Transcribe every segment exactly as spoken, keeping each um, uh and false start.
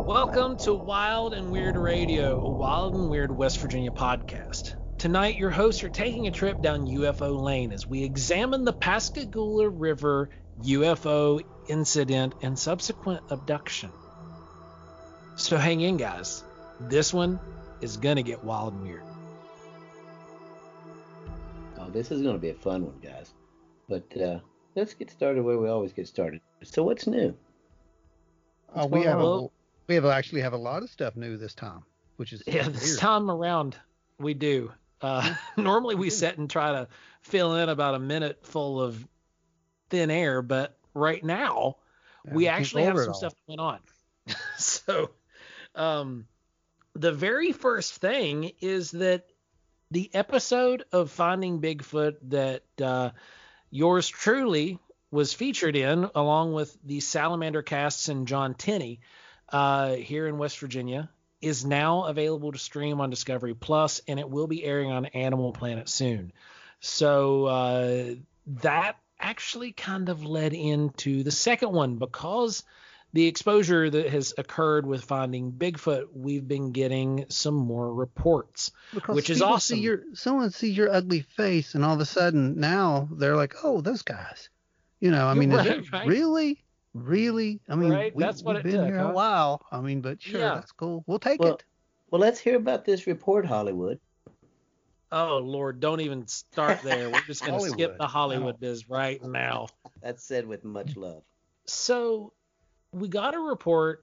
Welcome to Wild and Weird Radio, a Wild and Weird West Virginia podcast. Tonight, your hosts are taking a trip down U F O Lane as we examine the Pascagoula River U F O incident and subsequent abduction. So hang in, guys. This one is going to get wild and weird. Oh, this is going to be a fun one, guys. But uh, let's get started where we always get started. So what's new? Uh, we have a, we have actually have a lot of stuff new this time, which is yeah. weird. This time around, we do. Uh, normally we sit and try to fill in about a minute full of thin air, but right now Yeah, we we can't actually go have over some it all. stuff going on. so, um, the very first thing is that the episode of Finding Bigfoot that uh, yours truly was featured in, along with the Salamander casts and John Tenney uh, here in West Virginia, is now available to stream on Discovery Plus, and it will be airing on Animal Planet soon. So uh, that actually kind of led into the second one, because the exposure that has occurred with Finding Bigfoot, we've been getting some more reports, Because which is people awesome. See your, someone sees your ugly face, and all of a sudden now they're like, "Oh, those guys." You know, I You're mean, right, is it right. really, really? I mean, Right, we, that's what we've it been took, here huh? a while. I mean, but sure, Yeah. that's cool. We'll take Well, it. well, let's hear about this report, Hollywood. Oh, Lord, don't even start there. We're just going to skip Hollywood. the Hollywood Oh. biz right now. That's said with much love. So we got a report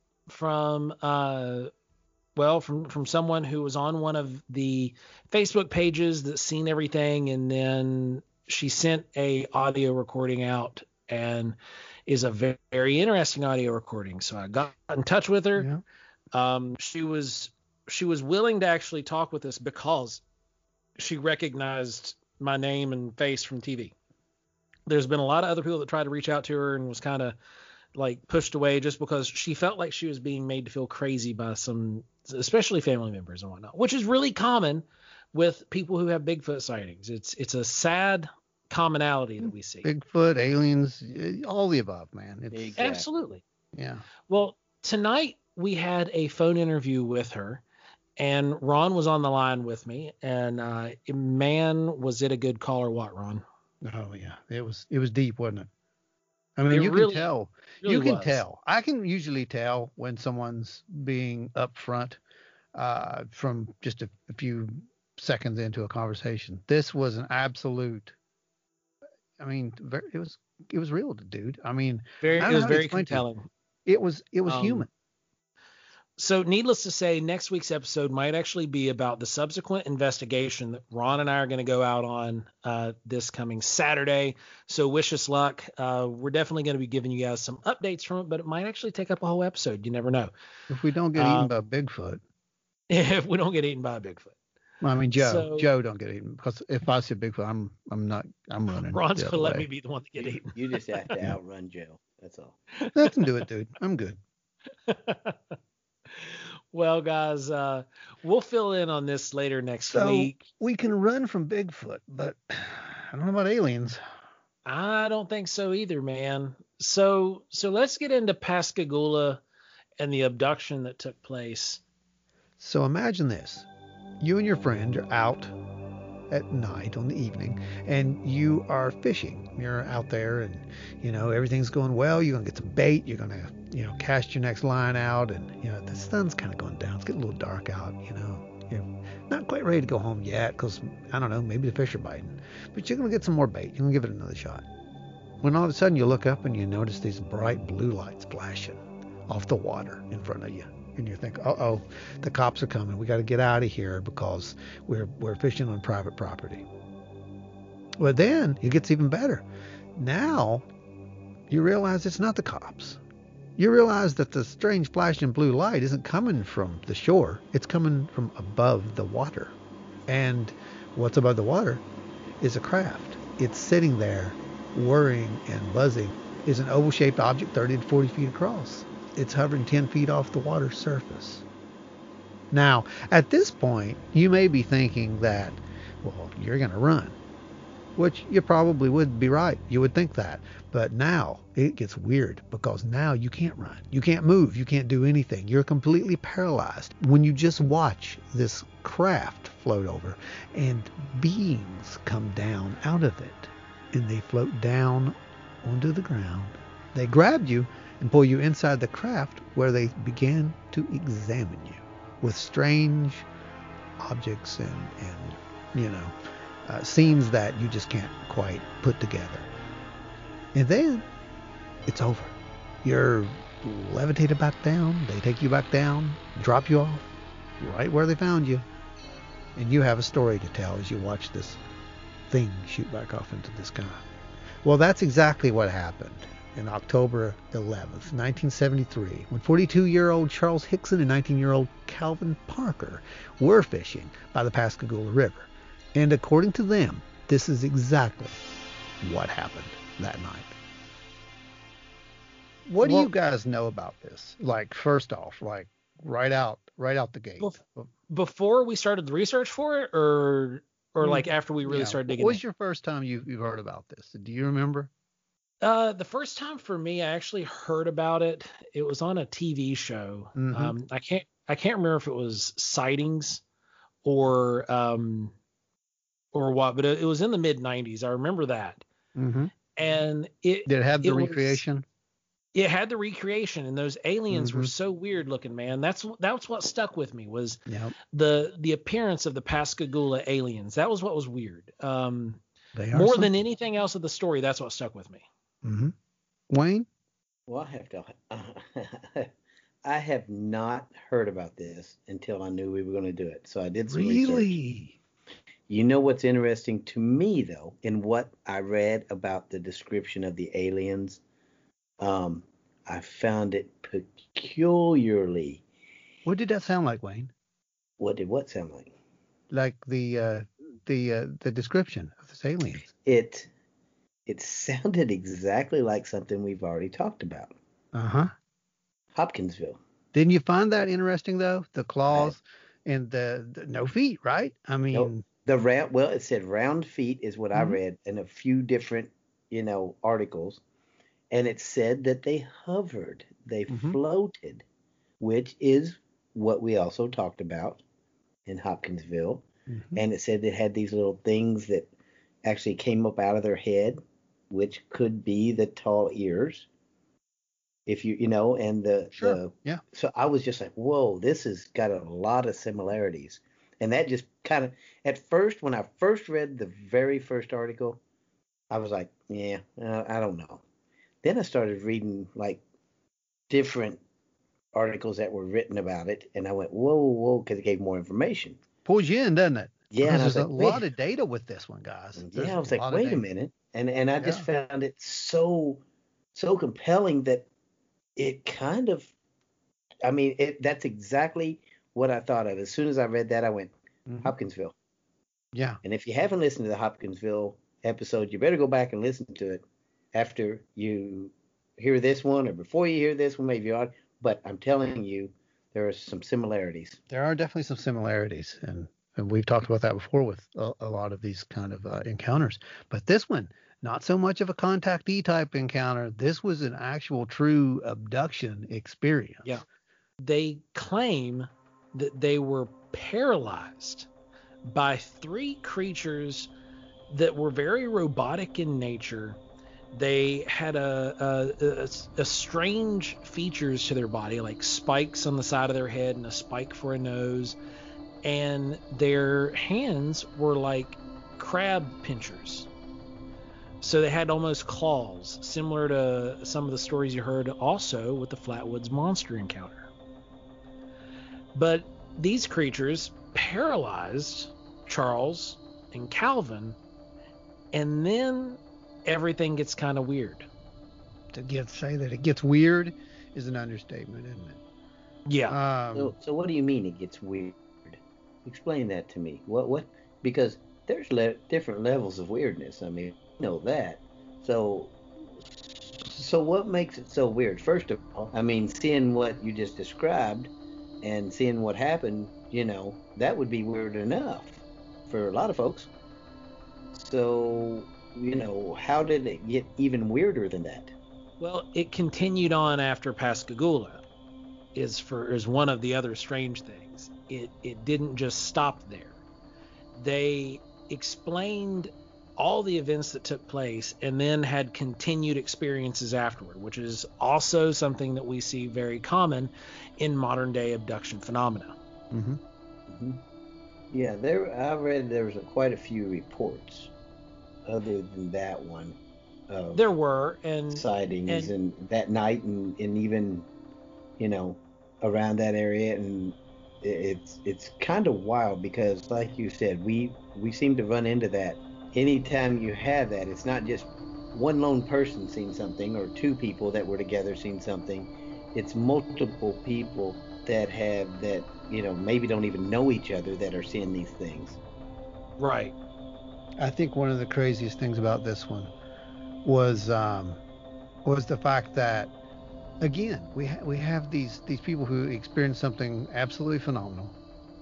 from, uh, well, from, from someone who was on one of the Facebook pages that's seen everything, and then she sent a audio recording out, and is a very, very interesting audio recording. So I got in touch with her. Yeah. Um, she was she was willing to actually talk with us because she recognized my name and face from T V. There's been a lot of other people that tried to reach out to her and was kind of like pushed away just because she felt like she was being made to feel crazy by some, especially family members and whatnot, which is really common with people who have Bigfoot sightings. It's it's a sad commonality that we see. Bigfoot, aliens, eh, all the above, man. It's, Exactly. Absolutely. yeah. Well, tonight we had a phone interview with her, and Ron was on the line with me. And uh, man, was it a good call or what, Ron? Oh yeah, it was it was deep, wasn't it? I mean, It you really- can tell. really you can was. tell. I can usually tell when someone's being upfront uh, from just a, a few seconds into a conversation. This was an absolute. I mean, ver it was it was real, dude. I mean, Very, I don't it know was how to very explain to you. compelling. it was it was Um, human. So needless to say, next week's episode might actually be about the subsequent investigation that Ron and I are going to go out on uh, this coming Saturday. So wish us luck. Uh, we're definitely going to be giving you guys some updates from it, but it might actually take up a whole episode. You never know. If we don't get um, eaten by Bigfoot, If we don't get eaten by a Bigfoot. I mean Joe, so- Joe don't get eaten, because if I see Bigfoot, I'm I'm not I'm running. Ron's the going to other let way. me be the one to get You, eaten. you just have to outrun Joe. That's all. Let them do it, dude. I'm good. Well, guys, uh, we'll fill in on this later next So week. we can run from Bigfoot, but I don't know about aliens. I don't think so either, man. So, so let's get into Pascagoula and the abduction that took place. So imagine this. You and your friend are out at night on the evening, and you are fishing. You're out there, and, you know, everything's going well. You're going to get some bait. You're going to, you know, cast your next line out, and, you know, the sun's kind of going down. It's getting a little dark out, you know. You're not quite ready to go home yet because, I don't know, maybe the fish are biting. But you're going to get some more bait. You're going to give it another shot. When all of a sudden you look up and you notice these bright blue lights flashing off the water in front of you. And you think, uh-oh, the cops are coming. We got to get out of here because we're we're fishing on private property. Well, then it gets even better. Now you realize it's not the cops. You realize that the strange flashing blue light isn't coming from the shore. It's coming from above the water. And what's above the water is a craft. It's sitting there whirring and buzzing. It's an oval-shaped object thirty to forty feet across. It's hovering ten feet off the water's surface. Now, at this point, you may be thinking that, well, you're going to run. which you probably would be right. You would think that. But now it gets weird because now you can't run. You can't move. You can't do anything. You're completely paralyzed when you just watch this craft float over and beings come down out of it, and they float down onto the ground. They grab you and pull you inside the craft, where they began to examine you with strange objects and, and you know, uh, scenes that you just can't quite put together. And then it's over. You're levitated back down. They take you back down, drop you off right where they found you. And you have a story to tell as you watch this thing shoot back off into the sky. Well, that's exactly what happened in October eleventh, nineteen seventy-three, when forty-two-year-old Charles Hickson and nineteen-year-old Calvin Parker were fishing by the Pascagoula River. And according to them, this is exactly what happened that night. What well, do you guys know about this? Like, first off, like right out, right out the gate. Before we started the research for it, or or like after we really yeah. started digging? What was in? your first time you you heard about this? Do you remember? Uh, the first time for me, I actually heard about it. It was on a T V show. Mm-hmm. Um, I can't I can't remember if it was Sightings or um or what, but it, it was in the mid nineties. I remember that. Mm-hmm. And it did it have the it recreation? Was, it had the recreation, and those aliens mm-hmm. were so weird looking, man. That's that's what stuck with me was yep. the the appearance of the Pascagoula aliens. That was what was weird. Um, they are more something. than anything else of the story, that's what stuck with me. Mm-hmm. Wayne? Well, I have to. Uh, I have not heard about this until I knew we were going to do it. So I did some really? research. You know what's interesting to me, though, in what I read about the description of the aliens? Um, I found it peculiarly. What did that sound like, Wayne? What did what sound like? Like the uh, the uh, the description of this aliens. It it sounded exactly like something we've already talked about. Uh huh. Hopkinsville. Didn't you find that interesting though? The claws I, and the, the no feet, right? I mean, no, the round. Well, it said round feet is what mm-hmm. I read in a few different, you know, articles, and it said that they hovered, they mm-hmm. floated, which is what we also talked about in Hopkinsville, mm-hmm. and it said they had these little things that actually came up out of their head, which could be the tall ears. If you, you know, and the, sure. the, yeah. So I was just like, whoa, this has got a lot of similarities. And that just kind of, at first, when I first read the very first article, I was like, yeah, uh, I don't know. Then I started reading like different articles that were written about it. And I went, whoa, whoa, because it gave more information. Pulls you in, doesn't it? Yeah. Because there's like, a lot of data with this one, guys. There's yeah. I was like, wait a minute. And, and I just yeah. found it so, so compelling that it kind of, I mean, it, that's exactly what I thought of. As soon as I read that, I went, mm-hmm. Hopkinsville. Yeah. And if you haven't listened to the Hopkinsville episode, you better go back and listen to it after you hear this one or before you hear this one, maybe you ought. But I'm telling you, there are some similarities. There are definitely some similarities. And, and we've talked about that before with a, a lot of these kind of uh, encounters. But this one, not so much of a contactee type encounter. This was an actual true abduction experience. Yeah. They claim that they were paralyzed by three creatures that were very robotic in nature. They had a, a, a, a strange features to their body, like spikes on the side of their head and a spike for a nose. And their hands were like crab pinchers. So they had almost claws, similar to some of the stories you heard also with the Flatwoods monster encounter. But these creatures paralyzed Charles and Calvin, and then everything gets kind of weird. To get say that it gets weird is an understatement, isn't it? Yeah. Um, so, so what do you mean it gets weird? Explain that to me. What what? Because there's le- different levels of weirdness. I mean, you know that. So so what makes it so weird? First of all, I mean, seeing what you just described and seeing what happened, you know, that would be weird enough for a lot of folks. So, you know, how did it get even weirder than that? Well, it continued on after Pascagoula. Is for is one of the other strange things. It it didn't just stop there. They explained all the events that took place and then had continued experiences afterward, which is also something that we see very common in modern day abduction phenomena. Mm-hmm. Mm-hmm. Yeah, there. I read there was a, quite a few reports, other than that one, of There were, and sightings and and that night, and, and even, you know, around that area, and it- it's it's kind of wild because, like you said, we we seem to run into that anytime you have that. It's not just one lone person seeing something or two people that were together seeing something. It's multiple people that have that, you know, maybe don't even know each other that are seeing these things. right. I think one of the craziest things about this one was um, was the fact that, again, we ha- we have these these people who experience something absolutely phenomenal,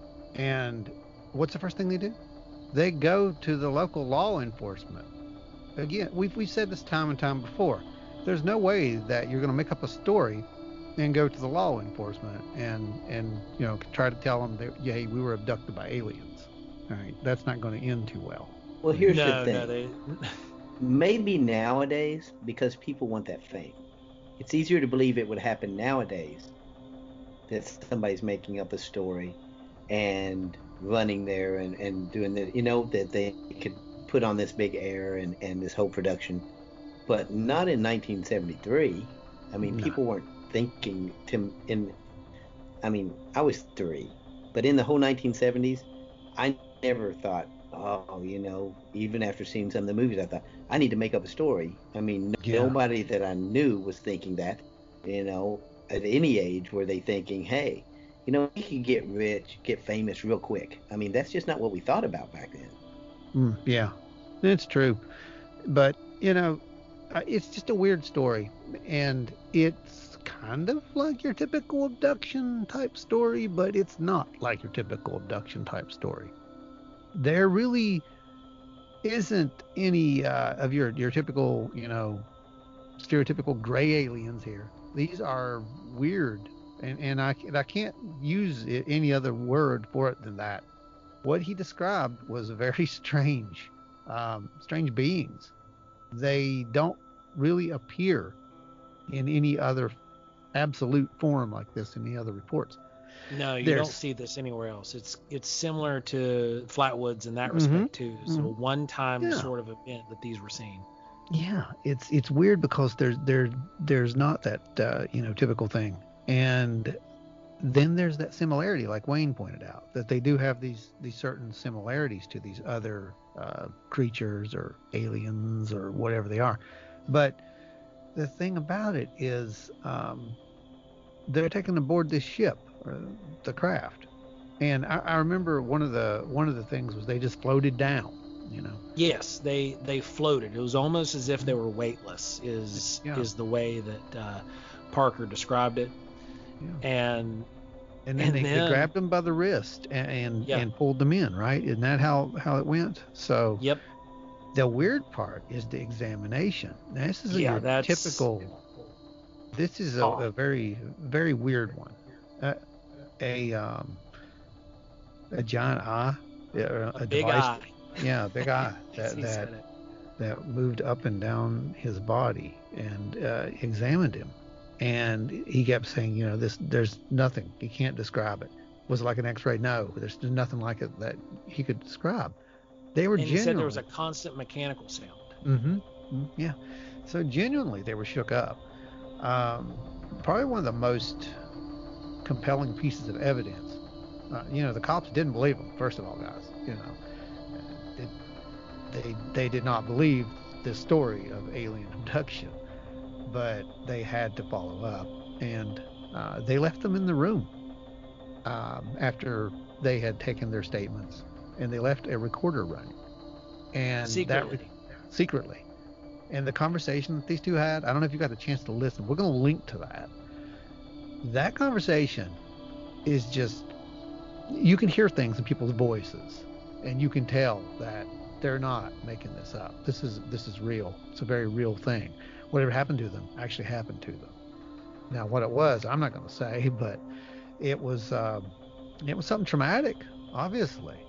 and what's the first thing they do? They go to the local law enforcement. Again, we've we said this time and time before. There's no way that you're going to make up a story and go to the law enforcement and and you know try to tell them that, yeah, hey, we were abducted by aliens. All right, that's not going to end too well. Well, here's the No, thing. no, they Maybe nowadays, because people want that fame, it's easier to believe it would happen nowadays that somebody's making up a story and running there and, and doing the, you know, that they could put on this big air and, and this whole production. But not in nineteen seventy-three. I mean, No. people weren't thinking to, in, I mean, I was three, but in the whole nineteen seventies, I never thought, oh, you know, even after seeing some of the movies, I thought, I need to make up a story. I mean, Yeah. nobody that I knew was thinking that, you know, at any age were they thinking, hey, you know, we could get rich, get famous real quick. I mean, that's just not what we thought about back then. Mm, yeah, it's true. But, you know, uh, it's just a weird story. And it's kind of like your typical abduction type story, but it's not like your typical abduction type story. There really isn't any uh, of your, your typical, you know, stereotypical gray aliens here. These are weird. And, and I, I can't use it, any other word for it than that. What he described was very strange, um, strange beings. They don't really appear in any other absolute form like this in the other reports. no, you There's, don't see this anywhere else. It's it's similar to Flatwoods in that Mhm, respect too. So mhm. one time Yeah. sort of event that these were seen. Yeah, it's it's weird because there's there there's not that uh, you know typical thing, and then there's that similarity, like Wayne pointed out, that they do have these these certain similarities to these other uh, creatures or aliens or whatever they are. But the thing about it is, um, they're taken aboard this ship, or the craft, and I, I remember one of the one of the things was they just floated down, you know. Yes, they they floated. It was almost as if they were weightless. Is Yeah. is the way that uh, Parker described it. Yeah. And And then And they, they then- grabbed them by the wrist and and, Yeah. and pulled them in, right? Isn't that how, how it went? So yep, the weird part is the examination. Now, this is a yeah, your that's typical. This is a, Oh. a very very weird one. Uh, a um a giant eye, uh, a, a big device, eye. yeah, a big eye As that he that said it. that moved up and down his body and uh, examined him. And he kept saying, you know, this there's nothing. He can't describe it. Was it like an X-ray? No, there's nothing like it that he could describe. They were And he genuinely. said there was a constant mechanical sound. Mm-hmm. Mm, yeah. So genuinely, they were shook up. Um, probably one of the most compelling pieces of evidence. Uh, you know, the cops didn't believe him. First of all, guys, you know, it, they they did not believe this story of alien abduction, but they had to follow up, and uh, they left them in the room um, after they had taken their statements, and they left a recorder running, and Secretly. that re- secretly, and the conversation that these two had. I don't know if you got a chance to listen. We're going to link to that. That conversation is just, you can hear things in people's voices, and you can tell that they're not making this up. This is this is real. It's a very real thing. Whatever happened to them actually happened to them. Now, what it was, I'm not going to say, but it was um, it was something traumatic, obviously.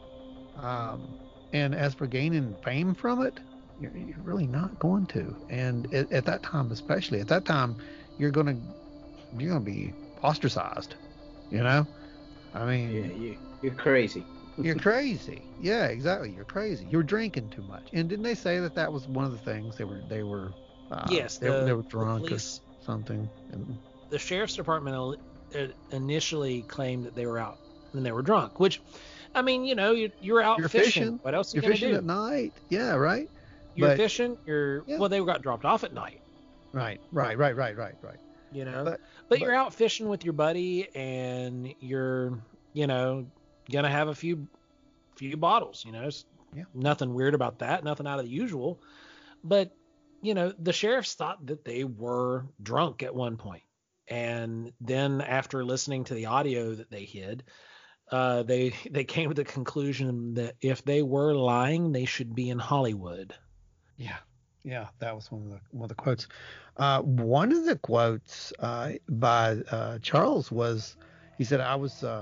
Um, and as for gaining fame from it, you're, you're really not going to. And at, at that time, especially at that time, you're going to you're going to be ostracized. You know, I mean, Yeah, you, you're crazy. you're crazy. Yeah, exactly. You're crazy. You're drinking too much. And didn't they say that that was one of the things they were they were uh, Yes, they, the, they were the drunk police, or something. And, the sheriff's department initially claimed that they were out and they were drunk, which, I mean, you know, you're, you're out you're fishing. fishing. What else are You're you fishing gonna at do? night. Yeah, right. You're But- fishing. You're Yeah. well, they got dropped off at night. Right, right, right, right, right, right. You know, But- but, you're but- out fishing with your buddy, and you're, you know, gonna have a few, few bottles. You know, it's Yeah. nothing weird about that. Nothing out of the usual. But you know, the sheriffs thought that they were drunk at one point, and then after listening to the audio that they hid, uh, they they came to the conclusion that if they were lying, they should be in Hollywood. Yeah, yeah, that was one of the one of the quotes. Uh, one of the quotes uh, by uh, Charles was, he said, "I was uh,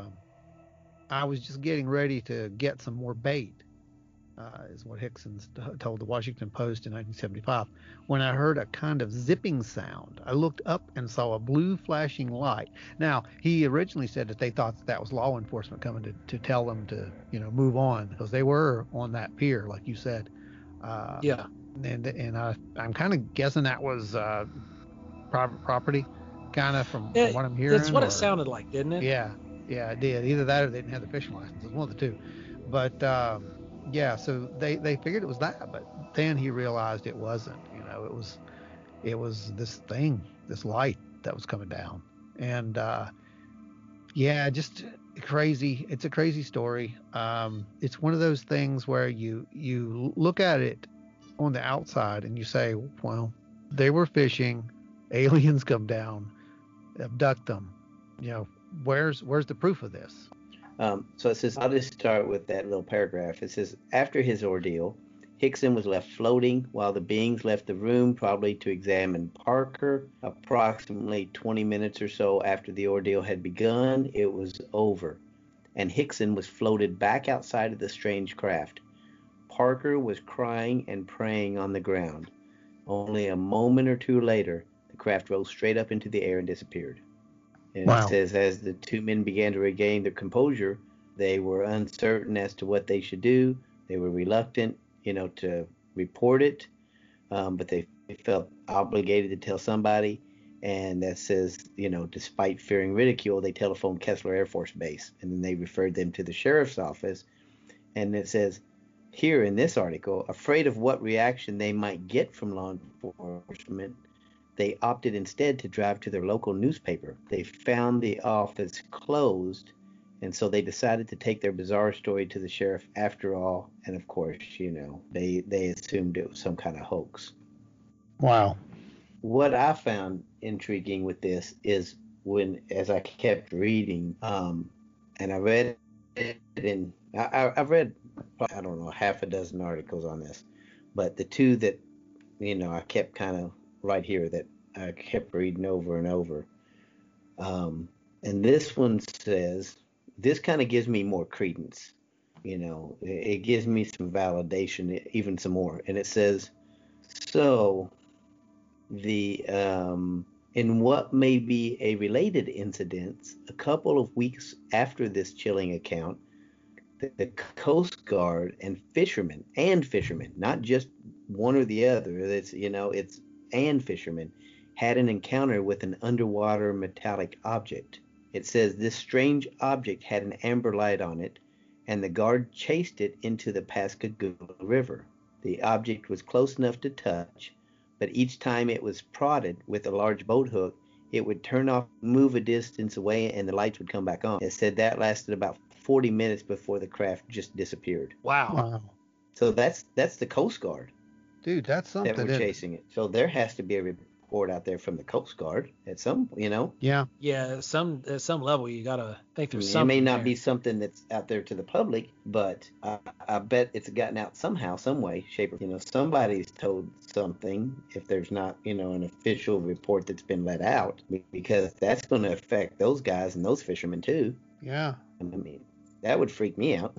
I was just getting ready to get some more bait," uh, is what Hickson t- told the Washington Post in nineteen seventy-five. "When I heard a kind of zipping sound, I looked up and saw a blue flashing light." Now, he originally said that they thought that, that was law enforcement coming to, to tell them to, you know, move on, because they were on that pier, like you said. Uh, Yeah, and and I, I'm kind of guessing that was uh, private property, kind of from, from It- what I'm hearing. that's what or- it sounded like, didn't it? Yeah, yeah, it did. Either that or they didn't have the fishing license. It's one of the two. But um, yeah, so they they figured it was that, but then he realized it wasn't. You know, it was it was this thing, this light that was coming down, and uh, yeah, just crazy. It's a crazy story. Um, it's one of those things where you you look at it on the outside and you say, well, they were fishing, aliens come down, abduct them. You know, where's where's the proof of this? Um, so it says, I'll just start with that little paragraph. It says, after his ordeal, Hickson was left floating while the beings left the room, probably to examine Parker. Approximately twenty minutes or so after the ordeal had begun, it was over, and Hickson was floated back outside of the strange craft. Parker was crying and praying on the ground. Only a moment or two later, the craft rose straight up into the air and disappeared. And Wow. it says, as the two men began to regain their composure, they were uncertain as to what they should do. They were reluctant, you know, to report it, um, but they felt obligated to tell somebody. And that says, you know, despite fearing ridicule, they telephoned Kessler Air Force Base, and then they referred them to the sheriff's office. And it says here in this article, afraid of what reaction they might get from law enforcement, they opted instead to drive to their local newspaper. They found the office closed, and so they decided to take their bizarre story to the sheriff after all. And of course, you know, they, they assumed it was some kind of hoax. Wow. What I found intriguing with this is when, as I kept reading, um, and I read it in, I, I've read, I don't know, half a dozen articles on this, but the two that, you know, I kept kind of right here that I kept reading over and over. Um, and this one says, this kind of gives me more credence, you know, it, it gives me some validation, even some more. And it says, so the, um, in what may be a related incident, a couple of weeks after this chilling account, the, the Coast Guard and fishermen, and fishermen, not just one or the other, it's, you know, it's and fishermen, had an encounter with an underwater metallic object. It says this strange object had an amber light on it, and the guard chased it into the Pascagoula River. The object was close enough to touch, but each time it was prodded with a large boat hook, it would turn off, move a distance away, and the lights would come back on. It said that lasted about forty minutes before the craft just disappeared. Wow. Wow. So that's that's the Coast Guard Dude, that's something. that were isn't it? chasing it. So there has to be a report out there from the Coast Guard at some, you know. Yeah. Yeah, some at some level you gotta think I there's mean, it something may not there. be something that's out there to the public, but I, I bet it's gotten out somehow, some way, shape, or you know, somebody's told something. If there's not, you know, an official report that's been let out, because that's going to affect those guys and those fishermen too. Yeah. I mean, that would freak me out.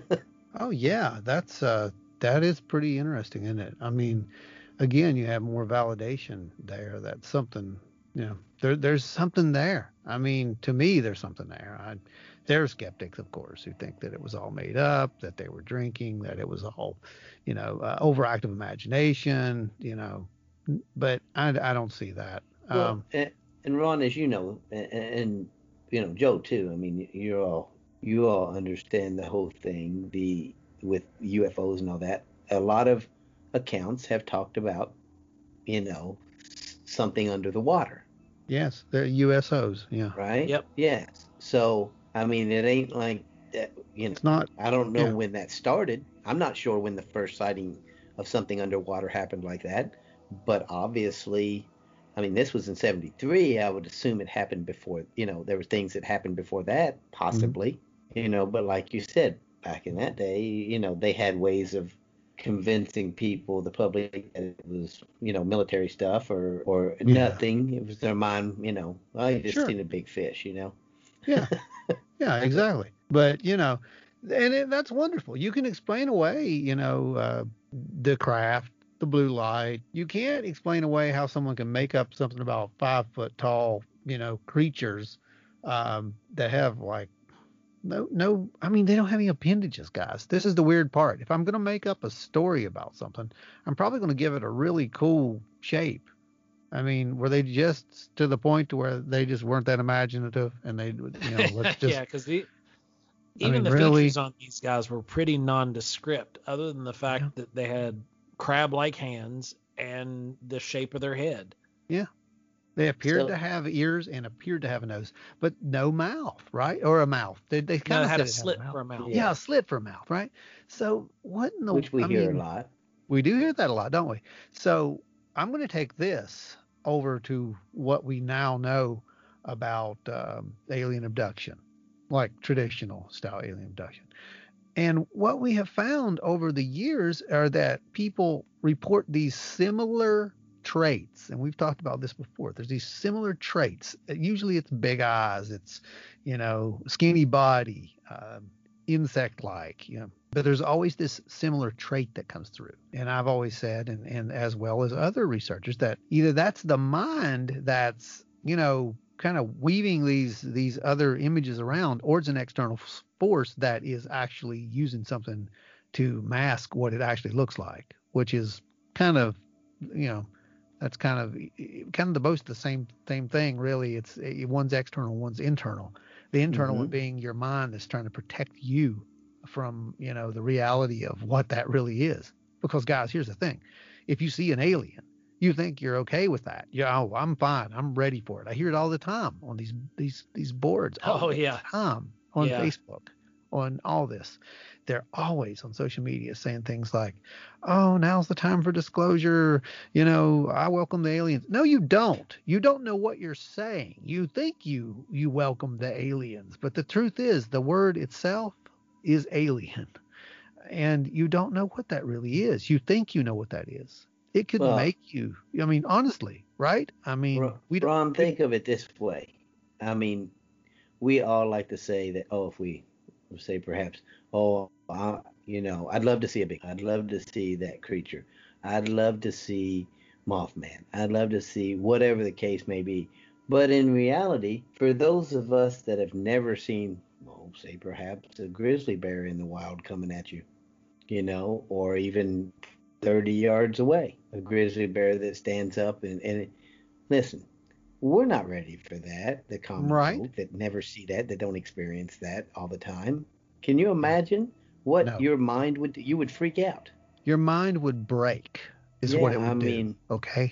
Oh yeah, that's uh that is pretty interesting, isn't it? I mean, again, you have more validation there that something, you know, there there's something there. I mean, to me, there's something there. I, there are skeptics, of course, who think that it was all made up, that they were drinking, that it was all, you know, uh, overactive imagination, you know, but I, I don't see that. Well, Um, and, and Ron, as you know, and, and you know, Joe too. I mean, you're all you all understand the whole thing, the with U F Os and all that. A lot of accounts have talked about, you know, s- something under the water, yes, they're U S Os. Yeah, right? Yep. Yes. So, I mean, it ain't like that, you know, it's not. I don't know Yeah, when that started. I'm not sure when the first sighting of something underwater happened like that, but obviously, I mean, this was in seventy-three. I would assume it happened before, you know, there were things that happened before that, mhm, possibly, you know, but like you said, back in that day, you know, they had ways of convincing people, the public, that it was, you know, military stuff or or yeah, nothing. It was their mind, you know, well, you just sure, seen a big fish, you know. yeah. Yeah, exactly. But, you know, and it, that's wonderful. You can explain away, you know, uh, the craft, the blue light. You can't explain away how someone can make up something about five foot tall, you know, creatures um, that have like no, no, I mean, they don't have any appendages, guys. This is the weird part. If I'm going to make up a story about something, I'm probably going to give it a really cool shape. I mean, were they just to the point to where they just weren't that imaginative and they, would, you know, let's Yeah, just, because the I even mean, the really? features on these guys were pretty nondescript, other than the Yeah. fact that they had crab-like hands and the shape of their head. Yeah. They appeared to So, have ears and appeared to have a nose, but no mouth, right? Or a mouth. They, they No, kind it of had a said it had a slit mouth. for a mouth. Yeah, yeah, a slit for a mouth, right? So what in the, which we I hear a mean, lot. we do hear that a lot, don't we? So I'm going to take this over to what we now know about um, alien abduction, like traditional style alien abduction. And what we have found over the years are that people report these similar traits. And we've talked about this before. There's these similar traits. Usually it's big eyes, it's, you know, skinny body, um, insect like, you know, but there's always this similar trait that comes through. And I've always said, and, and as well as other researchers, that either that's the mind that's, you know, kind of weaving these these other images around, or it's an external force that is actually using something to mask what it actually looks like, which is kind of, you know, that's kind of kind of the both the same same thing really. It's one's external, one's internal. The internal one Hmm. being your mind that's trying to protect you from, you know, the reality of what that really is. Because guys, here's the thing: if you see an alien, you think you're okay with that. Yeah, oh, I'm fine. I'm ready for it. I hear it all the time on these these these boards all Oh the yeah, time on yeah. Facebook, on all this. They're always on social media saying things like, "Oh, now's the time for disclosure. You know, I welcome the aliens." No, you don't. You don't know what you're saying. You think you you welcome the aliens, but the truth is, the word itself is alien, and you don't know what that really is. You think you know what that is. It could Well, make you. I mean, honestly, right? I mean, Ro- we don't. Ron, We, think of it this way. I mean, we all like to say that, oh, if we say perhaps, oh, I, you know, I'd love to see a big, I'd love to see that creature. I'd love to see Mothman. I'd love to see whatever the case may be. But in reality, for those of us that have never seen, well, say perhaps a grizzly bear in the wild coming at you, you know, or even thirty yards away, a grizzly bear that stands up and, and listen, we're not ready for that. The common right? folk that never see that, that don't experience that all the time. Can you Yeah. imagine what No. your mind would do? You would freak out. Your mind would break, is what Yeah, it I would do. mean, Okay.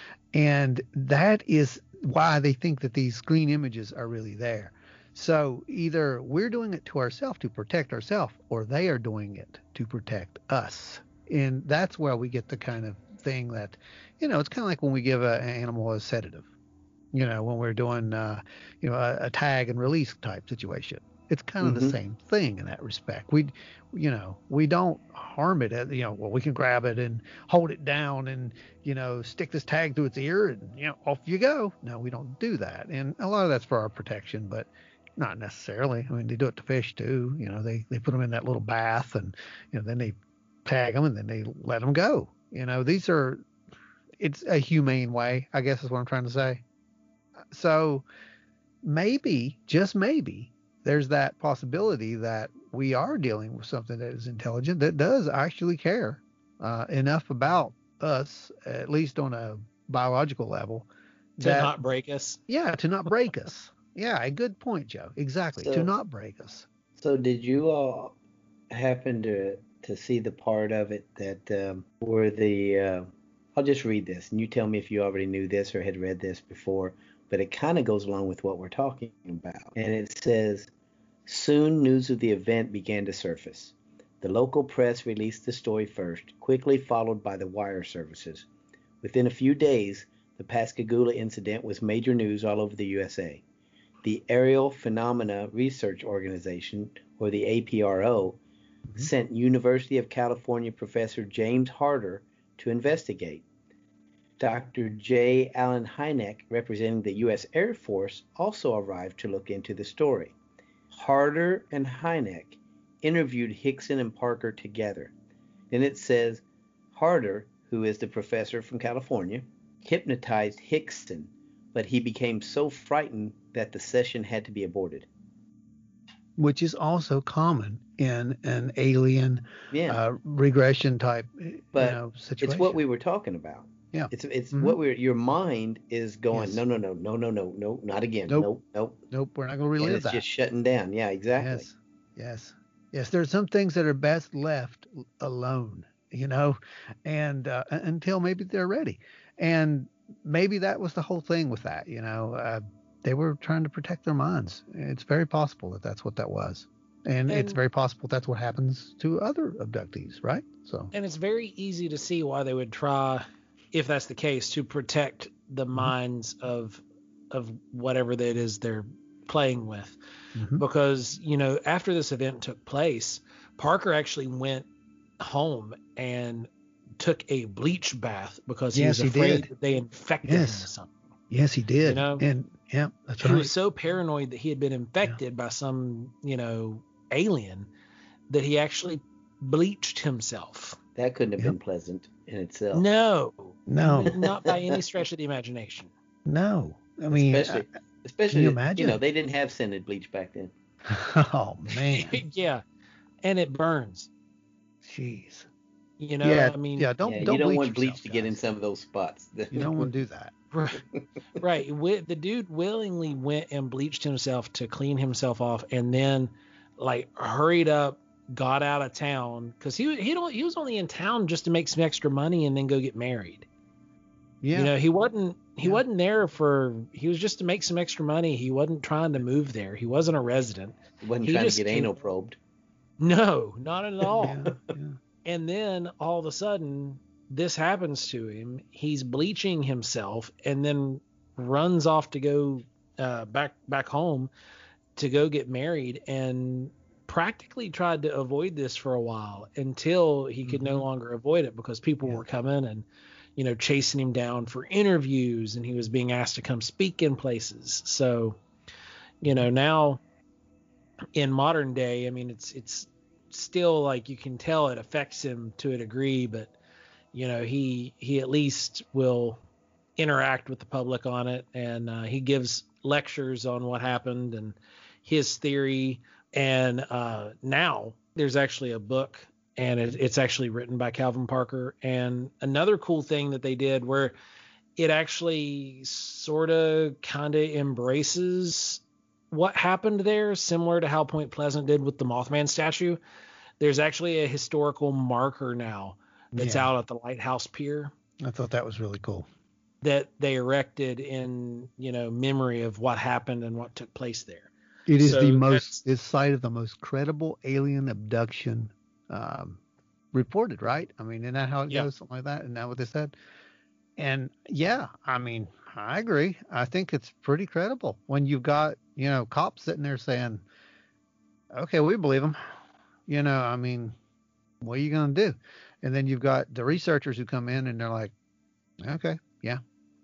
And that is why they think that these screen images are really there. So either we're doing it to ourselves to protect ourselves, or they are doing it to protect us. And that's where we get the kind of thing that, you know, it's kind of like when we give a, an animal a sedative, you know, when we're doing, uh, you know, a, a tag and release type situation. It's kind of Mm-hmm. the same thing in that respect. We, you know, we don't harm it. At, you know, well, we can grab it and hold it down and, you know, stick this tag to its ear and, you know, off you go. No, we don't do that. And a lot of that's for our protection, but not necessarily. I mean, they do it to fish too. You know, they, they put them in that little bath and, you know, then they tag them and then they let them go. You know, these are, it's a humane way, I guess is what I'm trying to say. So maybe, just maybe, there's that possibility that we are dealing with something that is intelligent, that does actually care uh, enough about us, at least on a biological level, To that, not break us. yeah, to not break us. Yeah, a good point, Joe. Exactly. So- to not break us. So did you all happen to to see the part of it that um, where the uh, I'll just read this and you tell me if you already knew this or had read this before, but it kind of goes along with what we're talking about. And it says, soon news of the event began to surface. The local press released the story first, quickly followed by the wire services. Within a few days, the Pascagoula incident was major news all over the U S A. The Aerial Phenomena Research Organization, or the A P R O, mm-hmm. sent University of California professor James Harder to investigate. Doctor J. Allen Hynek, representing the U S Air Force, also arrived to look into the story. Harder and Hynek interviewed Hickson and Parker together. Then it says, Harder, who is the professor from California, hypnotized Hickson, but he became so frightened that the session had to be aborted. Which is also common in an alien yeah. uh, regression type but you know, situation. It's what we were talking about. Yeah. It's it's mm-hmm. what we're your mind is going, yes. no, no, no, no, no, no, no, not again. Nope. Nope, nope. Nope, we're not going to relive and it's that. It's just shutting down. Yeah, exactly. Yes. Yes. Yes, there's some things that are best left alone, you know, and uh, until maybe they're ready. And maybe that was the whole thing with that, you know. Uh, they were trying to protect their minds. It's very possible that that's what that was. And, and it's very possible that's what happens to other abductees, right? So. And it's very easy to see why they would try, if that's the case, to protect the mm-hmm. minds of of whatever that is they're playing with. Mm-hmm. Because, you know, after this event took place, Parker actually went home and took a bleach bath because he yes, was afraid he did. that they infected yes. him with something. Yes, he did. You know? And yeah, that's he right. He was so paranoid that he had been infected yeah. by some, you know, alien that he actually bleached himself. That couldn't have yep. been pleasant in itself. No. No. Not by any stretch of the imagination. No. I mean, especially, uh, especially can you imagine? You know, they didn't have scented bleach back then. Oh, man. yeah. And it burns. Jeez. You know, yeah, I mean, yeah, don't, yeah, don't you don't bleach want bleach yourself, to guys. get in some of those spots. You don't want to do that. Right. right. The dude willingly went and bleached himself to clean himself off, and then like hurried up, got out of town because he he don't he was only in town just to make some extra money and then go get married. Yeah. You know, he wasn't he yeah. wasn't there for he was just to make some extra money. He wasn't trying to move there. He wasn't a resident. He wasn't he trying just to get came, anal probed. No, not at all. yeah, yeah. And then all of a sudden, this happens to him. He's bleaching himself and then runs off to go uh, back back home to go get married, and practically tried to avoid this for a while until he could mm-hmm. no longer avoid it because people yeah. were coming and, you know, chasing him down for interviews, and he was being asked to come speak in places. So, you know, now in modern day, I mean, it's it's still like you can tell it affects him to a degree, but you know, he he at least will interact with the public on it, and uh, he gives lectures on what happened and his theory. And uh, now there's actually a book, and it, it's actually written by Calvin Parker. And another cool thing that they did where it actually sort of kind of embraces what happened there, similar to how Point Pleasant did with the Mothman statue. There's actually a historical marker now that's yeah. out at the Lighthouse Pier. I thought that was really cool. That they erected in, you know, memory of what happened and what took place there. It is so the most, this site of the most credible alien abduction um, reported, right? I mean, isn't that how it Yeah. goes? Something like that? Isn't that what they said? And yeah, I mean, I agree. I think it's pretty credible when you've got, you know, cops sitting there saying, okay, we believe them. You know, I mean, what are you going to do? And then you've got the researchers who come in and they're like, okay, yeah.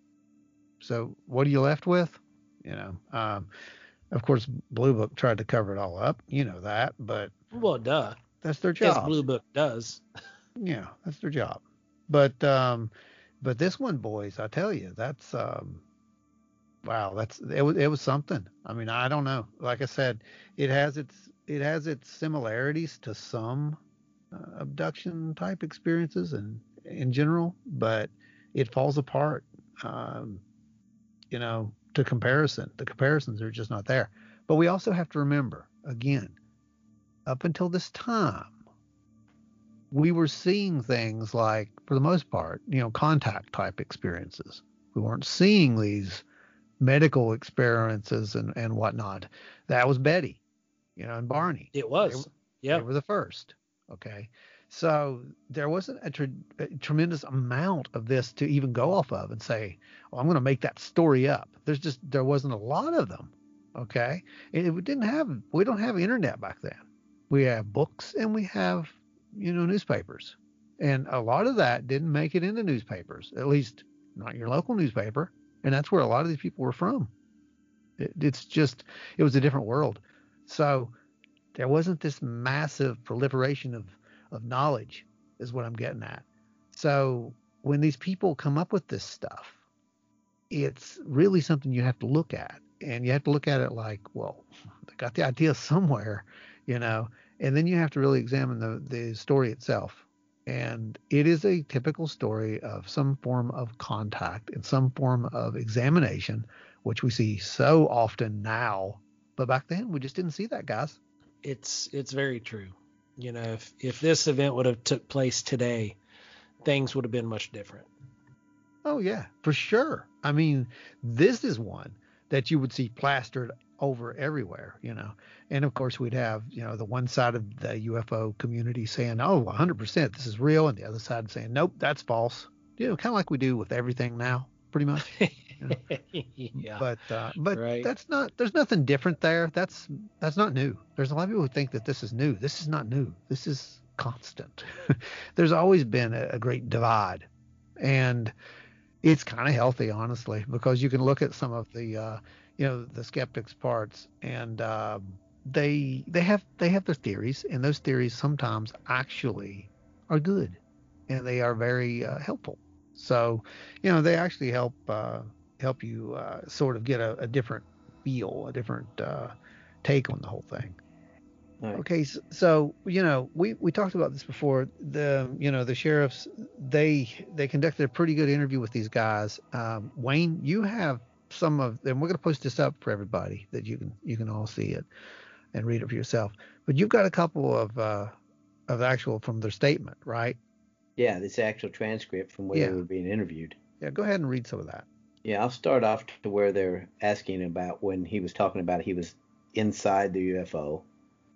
So what are you left with? You know, um, of course, Blue Book tried to cover it all up. You know that, but Well, duh. that's their As job. Blue Book does. Yeah, that's their job. But um, but this one, boys, I tell you, that's um, wow, that's it was it was something. I mean, I don't know. Like I said, it has its it has its similarities to some uh, abduction type experiences and in general, but it falls apart. Um, you know, to comparison, the comparisons are just not there. But we also have to remember, again, up until this time, we were seeing things like, for the most part, you know, contact type experiences. We weren't seeing these medical experiences and, and whatnot. That was Betty, you know, and Barney. It They, was. they Yeah. were the first. Okay. So there wasn't a, tre- a tremendous amount of this to even go off of and say, oh, I'm going to make that story up. There's just, there wasn't a lot of them. Okay. And we didn't have, we don't have internet back then. We have books and we have, you know, newspapers. And a lot of that didn't make it into newspapers, at least not your local newspaper. And that's where a lot of these people were from. It, it's just, it was a different world. So there wasn't this massive proliferation of, of knowledge, is what I'm getting at. So when these people come up with this stuff, it's really something you have to look at. And you have to look at it like, well, they got the idea somewhere, you know, and then you have to really examine the, the story itself. And it is a typical story of some form of contact and some form of examination, which we see so often now. But back then, we just didn't see that, guys. It's it's very true. You know, if if this event would have took place today, things would have been much different. Oh, yeah, for sure. I mean, this is one that you would see plastered over everywhere, you know. And of course, we'd have, you know, the one side of the U F O community saying, oh, one hundred percent this is real. And the other side saying, nope, that's false. You know, kind of like we do with everything now, pretty much. You know? Yeah. But uh, but Right. that's not, there's nothing different there. That's that's not new. There's a lot of people who think that this is new. This is not new. This is constant. There's always been a, a great divide. And it's kind of healthy, honestly, because you can look at some of the, uh, you know, the skeptics' parts, and uh, they they have they have their theories, and those theories sometimes actually are good, and they are very uh, helpful. So, you know, they actually help uh, help you uh, sort of get a, a different feel, a different uh, take on the whole thing. Right. Okay, so, so you know, we, we talked about this before. The you know the sheriffs, they they conducted a pretty good interview with these guys. Um, Wayne, you have some of them. We're going to post this up for everybody that you can you can all see it and read it for yourself. But you've got a couple of uh, of the actual from their statement, right? Yeah, this actual transcript from where Yeah. they were being interviewed. Yeah, go ahead and read some of that. Yeah, I'll start off to where they're asking about when he was talking about he was inside the U F O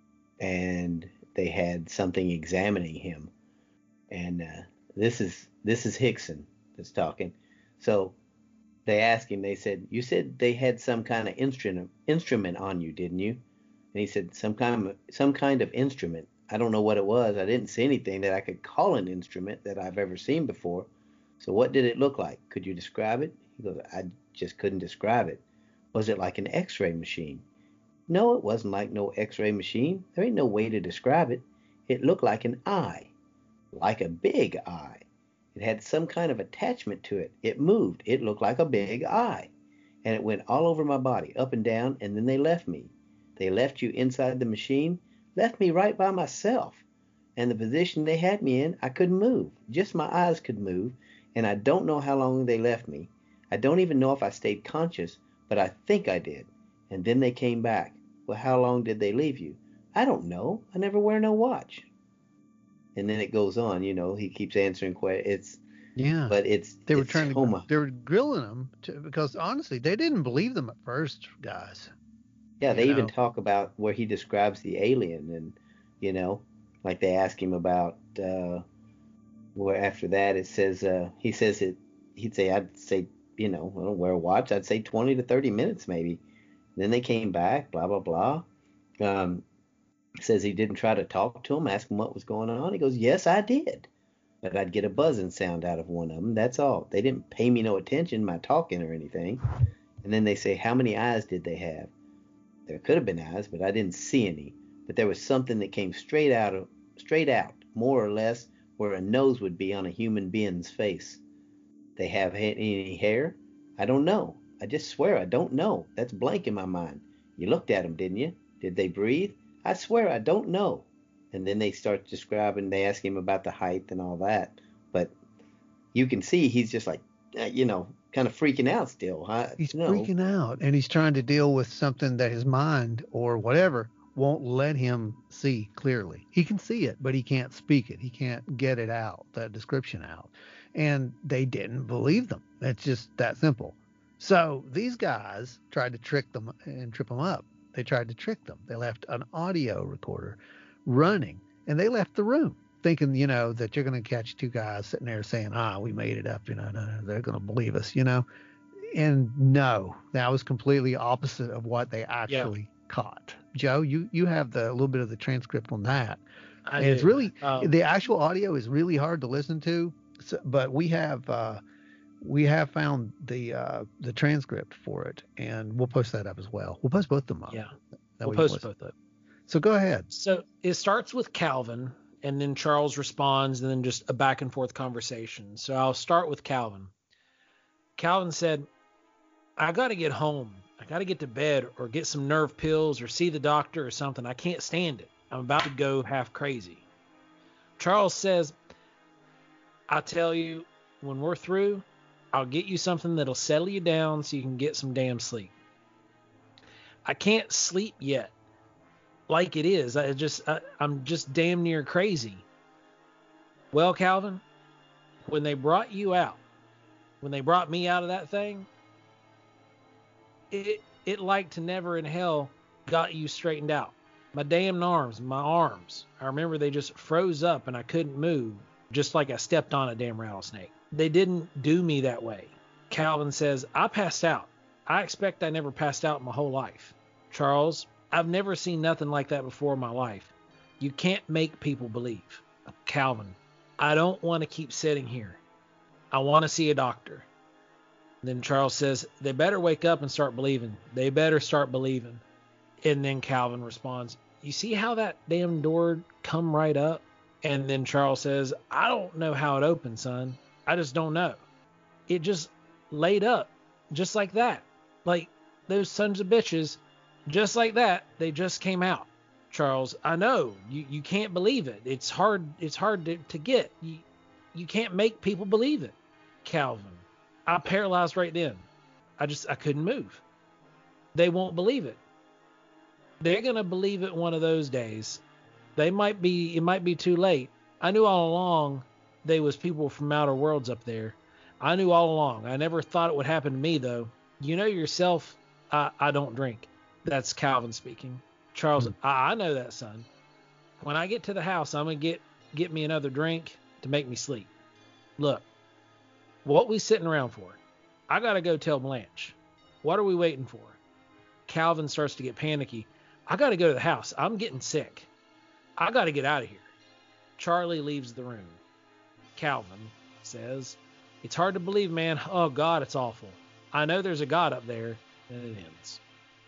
and they had something examining him. And uh, this is this is Hickson that's talking. So they asked him, they said, you said they had some kind of instrument instrument on you, didn't you? And he said, some kind of some kind of instrument. I don't know what it was. I didn't see anything that I could call an instrument that I've ever seen before. So what did it look like? Could you describe it? He goes, I just couldn't describe it. Was it like an X-ray machine? No, it wasn't like no X-ray machine. There ain't no way to describe it. It looked like an eye, like a big eye. It had some kind of attachment to it. It moved. It looked like a big eye. And it went all over my body, up and down, and then they left me. They left you inside the machine, left me right by myself. And the position they had me in, I couldn't move. Just my eyes could move, and I don't know how long they left me. I don't even know if I stayed conscious, but I think I did. And then they came back. Well, how long did they leave you? I don't know. I never wear no watch. And then it goes on, you know, he keeps answering questions. It's, Yeah. but it's, They were it's trying to, Homa. they were grilling them to, because honestly, they didn't believe them at first, guys. Yeah, You they even know? talk about where he describes the alien and, you know, Like they ask him about uh, where after that it says uh, he says it. He'd say I'd say you know I don't wear a watch. I'd say twenty to thirty minutes maybe. Then they came back. Blah blah blah. Um, says he didn't try to talk to him, ask him what was going on. He goes, yes, I did. But I'd get a buzzing sound out of one of them. That's all. They didn't pay me no attention, my talking or anything. And then they say, how many eyes did they have? There could have been eyes, but I didn't see any. But there was something that came straight out of, straight out, more or less, where a nose would be on a human being's face. They have any hair? I don't know. I just swear I don't know. That's blank in my mind. You looked at them, didn't you? Did they breathe? I swear I don't know. And then they start describing, they ask him about the height and all that. But you can see he's just like, you know, kind of freaking out still. Huh? He's no. freaking out, and he's trying to deal with something that his mind or whatever won't let him see clearly. He can see it, but he can't speak it. He can't get it out, that description out. And they didn't believe them. It's just that simple. So these guys tried to trick them and trip them up. They tried to trick them. They left an audio recorder running, and they left the room thinking, you know, that you're going to catch two guys sitting there saying, ah, we made it up, you know, no, no, they're going to believe us, you know. And no, that was completely opposite of what they actually yeah. caught. Joe, you, you have the a little bit of the transcript on that. I and do. It's really, um, the actual audio is really hard to listen to, so, but we have, uh, we have found the uh, the transcript for it, and we'll post that up as well. We'll post both of them up. Yeah, that we'll post both up. So go ahead. So it starts with Calvin, and then Charles responds, and then just a back and forth conversation. So I'll start with Calvin. Calvin said, I got to get home. I got to get to bed or get some nerve pills or see the doctor or something. I can't stand it. I'm about to go half crazy. Charles says, I'll tell you, when we're through, I'll get you something that'll settle you down so you can get some damn sleep. I can't sleep yet. Like it is. I just, I, I'm just damn near crazy. Well, Calvin, when they brought you out, when they brought me out of that thing, it, it like to never in hell got you straightened out. My damn arms, my arms. I remember they just froze up and I couldn't move, just like I stepped on a damn rattlesnake. They didn't do me that way. Calvin says, I passed out. I expect I never passed out my whole life. Charles, I've never seen nothing like that before in my life. You can't make people believe. Calvin, I don't want to keep sitting here. I want to see a doctor. Then Charles says, they better wake up and start believing. They better start believing. And then Calvin responds, you see how that damn door come right up? And then Charles says, I don't know how it opened, son. I just don't know. It just laid up just like that. Like those sons of bitches, just like that, they just came out. Charles, I know. You you can't believe it. It's hard it's hard to, to get. You, you can't make people believe it. Calvin, I paralyzed right then. I just I couldn't move. They won't believe it. They're gonna believe it one of those days. They might be it might be too late. I knew all along they was people from outer worlds up there. I knew all along. I never thought it would happen to me though. You know yourself, I, I don't drink. That's Calvin speaking. Charles, mm-hmm. I, I know that, son. When I get to the house, I'm going to get get me another drink to make me sleep. Look, what we sitting around for? I got to go tell Blanche. What are we waiting for? Calvin starts to get panicky. I got to go to the house. I'm getting sick. I got to get out of here. Charlie leaves the room. Calvin says, it's hard to believe, man. Oh, God, it's awful. I know there's a God up there. And it ends.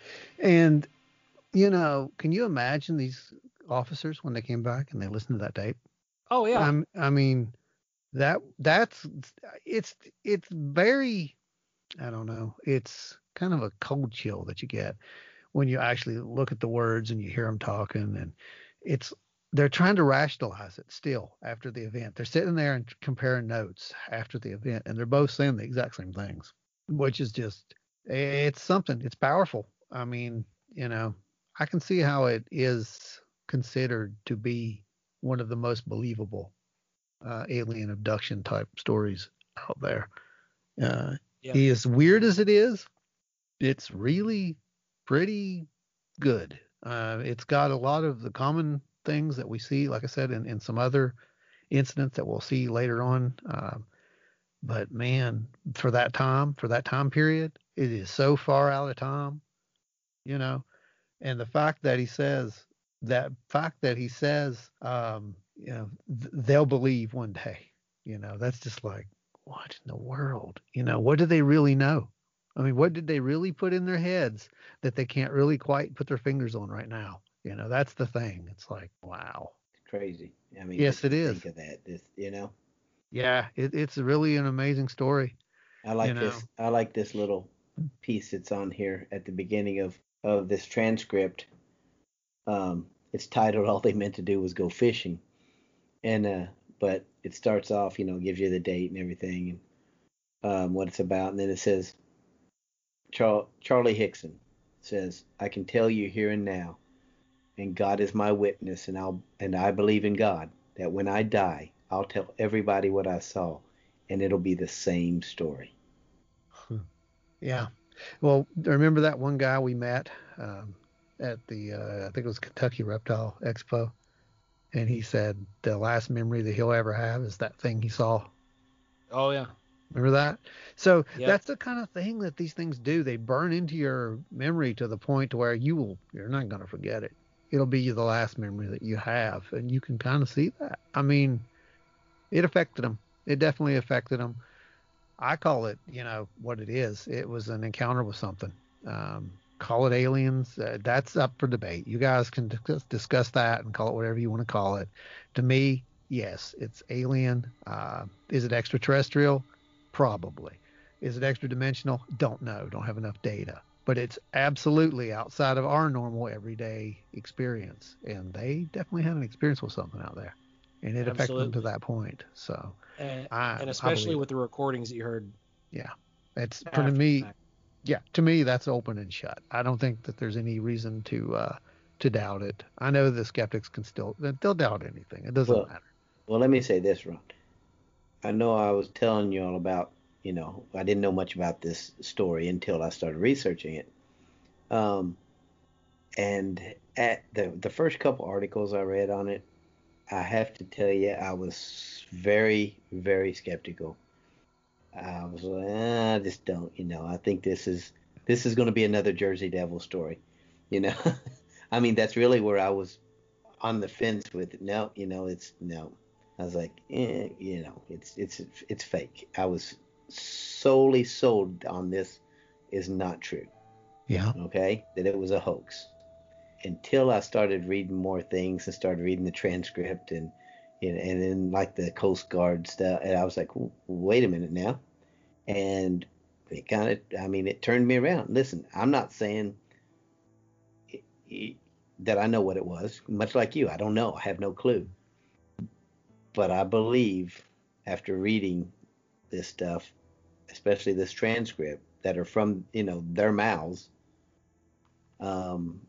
And, you know, can you imagine these officers when they came back and they listened to that tape? Oh, yeah. I'm, I mean, that that's it's it's very, I don't know, it's kind of a cold chill that you get when you actually look at the words and you hear them talking. And it's they're trying to rationalize it still after the event. They're sitting there and comparing notes after the event, and they're both saying the exact same things, which is just, it's something. It's powerful. I mean, you know, I can see how it is considered to be one of the most believable uh, alien abduction type stories out there. Uh, yeah. As weird as it is, it's really pretty good. Uh, it's got a lot of the common things that we see, like I said, in, in some other incidents that we'll see later on. Um, but man, for that time, for that time period, it is so far out of time, you know. And the fact that he says that fact that he says, um, you know, th- they'll believe one day, you know, that's just like, what in the world? You know, what do they really know? I mean, what did they really put in their heads that they can't really quite put their fingers on right now? You know, that's the thing. It's like, wow. It's crazy. I mean, to Yes, it just is. think of that. This, you know, Yeah, it, it's really an amazing story. I You like know, this. I like this little piece that's on here at the beginning of of this transcript. Um, it's titled "All They Meant to Do Was Go Fishing," and uh, but it starts off, you know, gives you the date and everything, and um, what it's about, and then it says, Char- Charlie Hickson says, "I can tell you here and now, and God is my witness, and I'll and I believe in God that when I die, I'll tell everybody what I saw, and it'll be the same story." yeah. Well, remember that one guy we met um, at the, uh, I think it was Kentucky Reptile Expo, and he said the last memory that he'll ever have is that thing he saw. Oh yeah. Remember that? So Yep. that's the kind of thing that these things do. They burn into your memory to the point to where you will, you're not going to forget it. It'll be the last memory that you have, and you can kind of see that. I mean, it affected him. It definitely affected him. I call it, you know, what it is. It was an encounter with something. Um, call it aliens. Uh, that's up for debate. You guys can discuss, discuss that and call it whatever you want to call it. To me, yes, it's alien. Uh, is it extraterrestrial? Probably. Is it extra dimensional? Don't know. Don't have enough data. But it's absolutely outside of our normal everyday experience. And they definitely had an experience with something out there. And it affected them to Absolutely. that point. So And, I, and I especially believe it. with the recordings that you heard Yeah. It's for after the me. fact. Yeah, to me that's open and shut. I don't think that there's any reason to uh to doubt it. I know the skeptics can still they'll doubt anything. It doesn't Well, matter. well, let me say this, Ron. I know I was telling you all about, you know, I didn't know much about this story until I started researching it. Um, and at the the first couple articles I read on it, I have to tell you, I was very, very skeptical. I was like, eh, I just don't, you know, I think this is this is going to be another Jersey Devil story, you know. I mean, that's really where I was on the fence with it. No, you know, it's no. I was like, eh, you know, it's it's it's fake. I was solely sold on this is not true. Yeah. Okay, that it was a hoax until I started reading more things and started reading the transcript and and, and then like the Coast Guard stuff, and I was like, wait a minute now, and it kind of, I mean, it turned me around. Listen, I'm not saying it, it, that I know what it was, much like you. I don't know. I have no clue. But I believe after reading this stuff, especially this transcript that are from, you know, their mouths, um,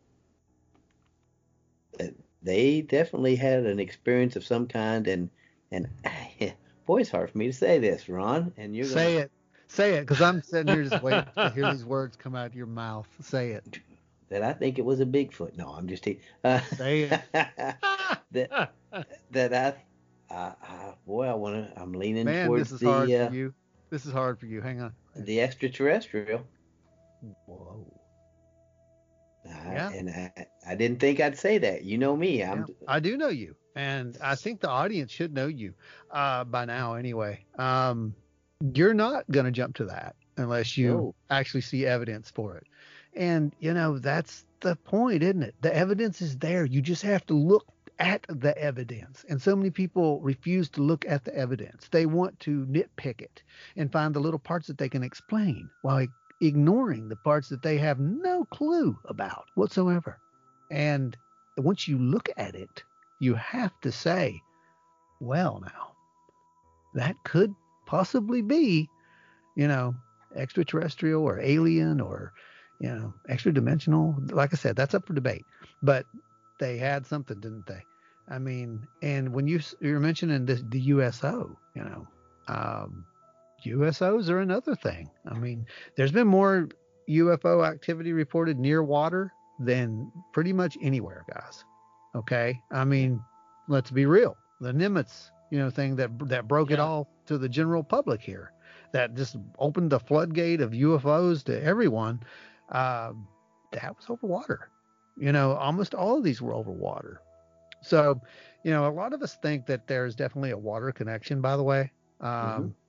they definitely had an experience of some kind. And, and boy, it's hard for me to say this, Ron, and you're going to Say it. Say it, because I'm sitting here just waiting to hear these words come out of your mouth. Say it. that I think it was a Bigfoot. No, I'm just teasing. Uh, Say it. that that I, I, I boy, I want to. I'm leaning Man, this towards is hard the for uh, you. This is hard for you. Hang on. the extraterrestrial. Whoa. I, Yeah. and I, I didn't think I'd say that. You know me. Yeah, I'm. I do know you, and I think the audience should know you uh, by now anyway. Um, you're not going to jump to that unless you No. actually see evidence for it. And, you know, that's the point, isn't it? The evidence is there. You just have to look at the evidence. And so many people refuse to look at the evidence. They want to nitpick it and find the little parts that they can explain while ignoring the parts that they have no clue about whatsoever. And once you look at it, you have to say, well, now, that could possibly be, you know, extraterrestrial or alien or, you know, extra dimensional. Like I said, that's up for debate. But they had something, didn't they? I mean, and when you you're mentioning this, the U S O, you know, um, U S Os are another thing. I mean, there's been more U F O activity reported near water than pretty much anywhere, guys. Okay, I mean, let's be real. The Nimitz, you know, thing that that broke it Yeah. all to the general public here, that just opened the floodgate of U F Os to everyone. Uh, that was over water. You know, almost all of these were over water. So, you know, a lot of us think that there's definitely a water connection. By the way, Mm-hmm. um,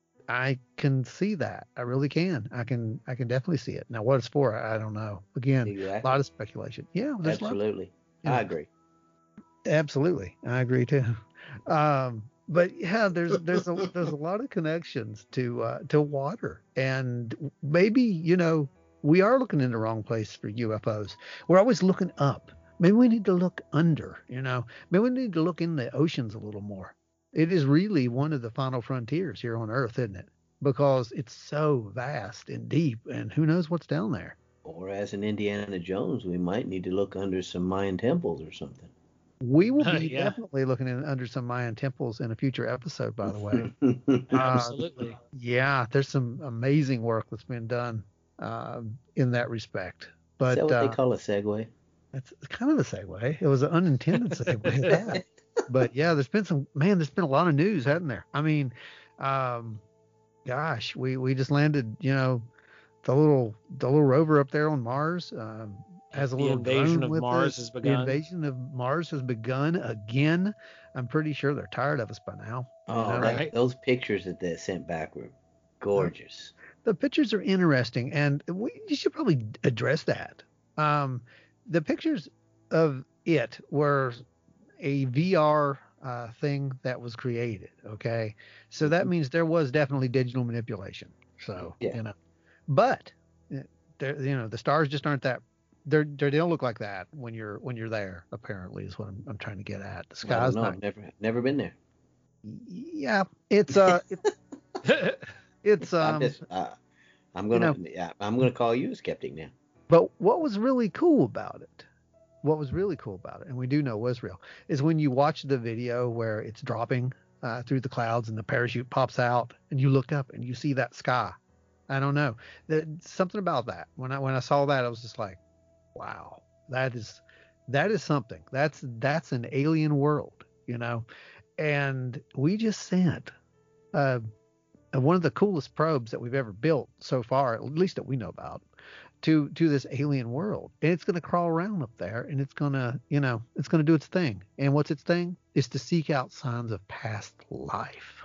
I can see that. I really can. I can. I can definitely see it. Now, what it's for, I don't know. Again, a Exactly. lot of speculation. Yeah, there's a lot. Absolutely. You know, I agree. absolutely, I agree too. Um, but yeah, there's there's a there's a lot of connections to uh, to water, and maybe you know we are looking in the wrong place for U F Os. We're always looking up. Maybe we need to look under. You know, maybe we need to look in the oceans a little more. It is really one of the final frontiers here on Earth, isn't it? Because it's so vast and deep, and who knows what's down there. Or as in Indiana Jones, we might need to look under some Mayan temples or something. We will be Yeah. definitely looking in, under some Mayan temples in a future episode, by the way. Uh, Absolutely. yeah, there's some amazing work that's been done uh, in that respect. Is But that what they uh, call a segue? it's kind of a segue. It was an unintended segue at that. But yeah, there's been some man. There's been a lot of news, hasn't there? I mean, um, gosh, we we just landed. You know, the little the little rover up there on Mars. Um, has a The little invasion drone of with Mars it. has The begun. invasion of Mars has begun again. I'm pretty sure they're tired of us by now. You Oh, know? that, Right. those pictures that they sent back were gorgeous. The pictures are interesting, and we you should probably address that. Um, the pictures of it were a V R uh, thing that was created. Okay, so that Mhm. means there was definitely digital manipulation. So Yeah. you know, but uh, there, you know, the stars just aren't that. They're, they don't look like that when you're when you're there. Apparently, is what I'm, I'm trying to get at. The I don't sky's know. not. I've never never been there. Yeah, it's uh, it's it's I'm um, just. Uh, I'm you gonna. know. Yeah, I'm gonna call you a skeptic now. But what was really cool about it, what was really cool about it, and we do know was real, is when you watch the video where it's dropping uh, through the clouds and the parachute pops out and you look up and you see that sky. I don't know. There's something about that. When I when I saw that, I was just like, wow, that is that is something. That's that's an alien world, you know. And we just sent uh, one of the coolest probes that we've ever built so far, at least that we know about, to to this alien world, and it's going to crawl around up there, and it's going to you know it's going to do its thing. And what's its thing? Is to seek out signs of past life.